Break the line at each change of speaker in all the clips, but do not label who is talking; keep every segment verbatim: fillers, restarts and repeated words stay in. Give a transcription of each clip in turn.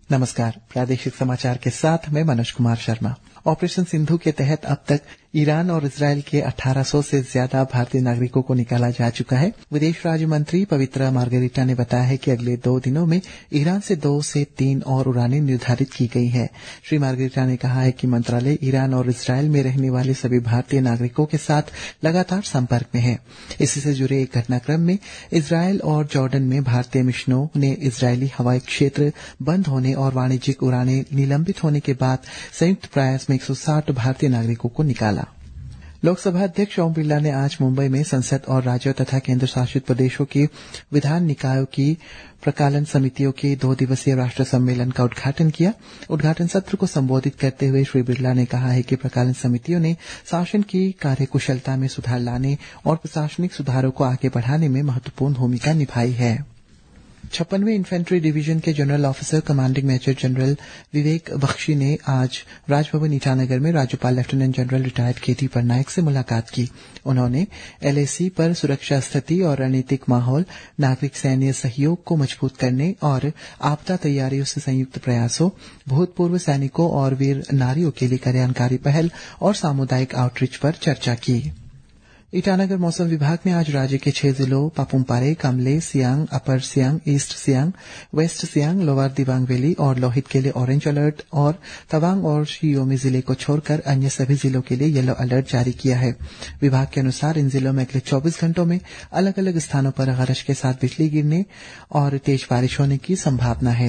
नमस्कार। प्रादेशिक समाचार के साथ मैं मनोज कुमार शर्मा। ऑपरेशन सिंधु के तहत अब तक ईरान और इजरायल के अठारह सौ से ज्यादा भारतीय नागरिकों को निकाला जा चुका है। विदेश राज्य मंत्री पवित्रा मार्गरीटा ने बताया है कि अगले दो दिनों में ईरान से दो से तीन और उड़ानें निर्धारित की गई हैं। श्री मार्गरीटा ने कहा है कि मंत्रालय ईरान और इजरायल में रहने वाले सभी भारतीय नागरिकों के साथ लगातार संपर्क में है। इसी से जुड़े एक घटनाक्रम में इजरायल और जॉर्डन में भारतीय मिशनों ने इजरायली हवाई क्षेत्र बंद होने और वाणिज्यिक उड़ानें निलंबित होने के बाद संयुक्त प्रयास में एक सौ साठ भारतीय नागरिकों को निकाला। लोकसभा अध्यक्ष ओम बिरला ने आज मुंबई में संसद और राज्यों तथा केंद्र शासित प्रदेशों के विधान निकायों की प्रकालन समितियों के दो दिवसीय राष्ट्र सम्मेलन का उद्घाटन किया। उद्घाटन सत्र को संबोधित करते हुए श्री बिरला ने कहा है कि प्रकालन समितियों ने शासन की कार्यकुशलता में सुधार लाने और प्रशासनिक सुधारों को आगे बढ़ाने में महत्वपूर्ण भूमिका निभाई है। छप्पनवें इन्फेंट्री डिवीजन के general officer commanding major general Vivek Bakshi ने आज राजभवन ईटानगर में राज्यपाल lieutenant general retired K T Patnaik से मुलाकात की। उन्होंने एलएसी पर सुरक्षा स्थिति और रणनीतिक माहौल, नागरिक सैन्य सहयोग को मजबूत करने और आपदा तैयारियों से संयुक्त प्रयासों, भूतपूर्व सैनिकों और वीर नारियों के लिए कल्याणकारी पहल और सामुदायिक आउटरीच पर चर्चा की। ईटानगर मौसम विभाग ने आज राज्य के छह जिलों Papumpare, Kamle, Siang, Upper Siang, East Siang, West Siang, Lower Dibang Valley और लोहित के लिए ऑरेंज अलर्ट और तवांग और शी-योमी जिले को छोड़कर अन्य सभी जिलों के लिए येलो अलर्ट जारी किया है। विभाग के अनुसार इन जिलों में अगले चौबीस घंटों में अलग अलग स्थानों पर गरज के साथ बिजली गिरने और तेज बारिश होने की संभावना है।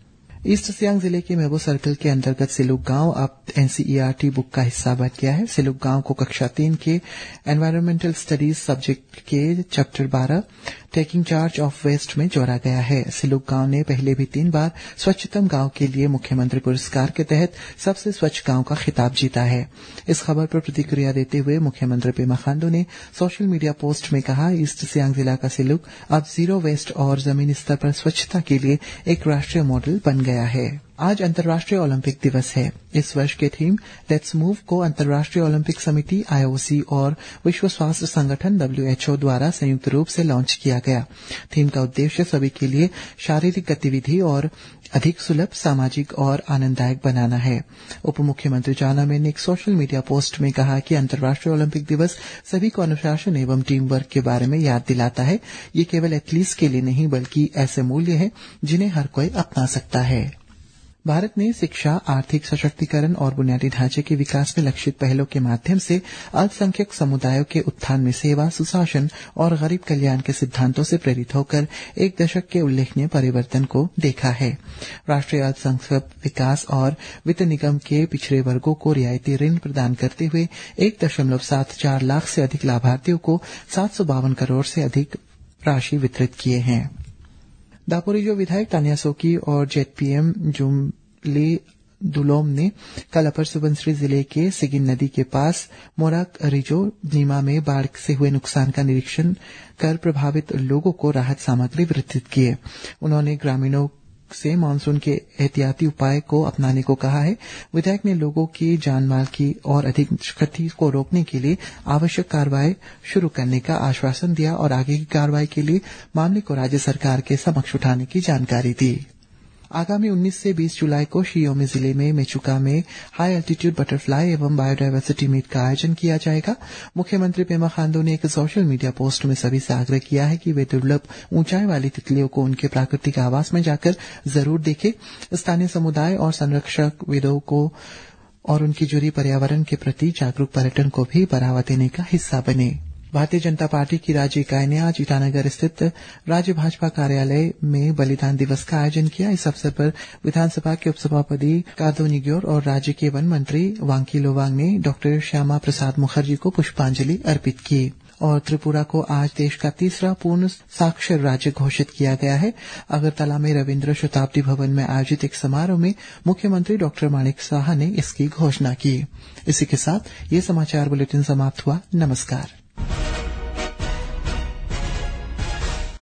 ईस्ट सियांग जिले के मेबो सर्कल के अंतर्गत सिलुक गांव अब एनसीईआरटी बुक का हिस्सा बन गया है। सिलुक गांव को कक्षा तीन के एनवायरमेंटल स्टडीज सब्जेक्ट के चैप्टर बारह टेकिंग चार्ज ऑफ वेस्ट में जोड़ा गया है। सिलुक गांव ने पहले भी तीन बार स्वच्छतम गांव के लिए मुख्यमंत्री पुरस्कार के तहत सबसे स्वच्छ गांव का खिताब जीता है। इस खबर पर प्रतिक्रिया देते हुए मुख्यमंत्री पेमा खांडू ने सोशल मीडिया पोस्ट में कहा, ईस्ट सियांग जिला का सिलुक अब जीरो वेस्ट और जमीनी स्तर पर स्वच्छता के लिए एक राष्ट्रीय मॉडल बन गया है। आज अंतर्राष्ट्रीय ओलंपिक दिवस है। इस वर्ष के थीम लेट्स मूव को अंतर्राष्ट्रीय ओलंपिक समिति आईओसी और विश्व स्वास्थ्य संगठन डब्ल्यूएचओ द्वारा संयुक्त रूप से लॉन्च किया गया। थीम का उद्देश्य सभी के लिए शारीरिक गतिविधि और अधिक सुलभ, सामाजिक और आनंददायक बनाना है। उप मुख्यमंत्री चाउना मैन ने एक सोशल मीडिया पोस्ट में कहा कि अंतर्राष्ट्रीय ओलंपिक दिवस सभी को अनुशासन एवं टीम वर्क के बारे में याद दिलाता है। ये केवल एथलीट्स के लिए नहीं बल्कि ऐसे मूल्य हैं जिन्हें हर कोई अपना सकता है। भारत ने शिक्षा, आर्थिक सशक्तिकरण और बुनियादी ढांचे के विकास में लक्षित पहलों के माध्यम से अल्पसंख्यक समुदायों के उत्थान में सेवा, सुशासन और गरीब कल्याण के सिद्धांतों से प्रेरित होकर एक दशक के उल्लेखनीय परिवर्तन को देखा है। राष्ट्रीय अल्पसंख्यक विकास और वित्त निगम के पिछड़े वर्गों को रियायती ऋण प्रदान करते हुए एक दशमलव सात चार लाख से अधिक लाभार्थियों को सात सौ बावन करोड़ से अधिक राशि वितरित किए हैं। दापोरिजो विधायक तानिया सोकी और जेडपीएम जुमली दुलोम ने कल अपर सुबनसिरी जिले के सिगिन नदी के पास मोराक रिजो नीमा में बाढ़ से हुए नुकसान का निरीक्षण कर प्रभावित लोगों को राहत सामग्री वितरित किए। उन्होंने ग्रामीणों से मानसून के एहतियाती उपाय को अपनाने को कहा है। विधायक ने लोगों की जान माल की और अधिक क्षति को रोकने के लिए आवश्यक कार्रवाई शुरू करने का आश्वासन दिया और आगे की कार्रवाई के लिए मामले को राज्य सरकार के समक्ष उठाने की जानकारी दी। आगामी उन्नीस से बीस जुलाई को शी-योमी जिले में मेचुका में हाई एल्टीट्यूड बटरफ्लाई एवं बायोडायवर्सिटी मीट का आयोजन किया जाएगा। मुख्यमंत्री पेमा खांडू ने एक सोशल मीडिया पोस्ट में सभी से आग्रह किया है कि वे दुर्लभ ऊंचाई वाली तितलियों को उनके प्राकृतिक आवास में जाकर जरूर देखें। स्थानीय समुदाय और संरक्षक विदों को और उनकी जुड़ी पर्यावरण के प्रति जागरूक पर्यटन को भी बढ़ावा देने का हिस्सा बने। भारतीय जनता पार्टी की राज्य इकाई ने आज ईटानगर स्थित राज्य भाजपा कार्यालय में बलिदान दिवस का आयोजन किया। इस अवसर पर विधानसभा के उपसभापति कादो निग्योर और राज्य के वन मंत्री वांकी लोवांग ने डॉक्टर श्यामा प्रसाद मुखर्जी को पुष्पांजलि अर्पित की। और त्रिपुरा को आज देश का तीसरा पूर्ण साक्षर राज्य घोषित किया गया है। अगरतला में रविन्द्र शताब्दी भवन में आयोजित एक समारोह में मुख्यमंत्री डॉक्टर माणिक साहा ने इसकी घोषणा की। इसी के साथ ये समाचार बुलेटिन समाप्त हुआ। नमस्कार।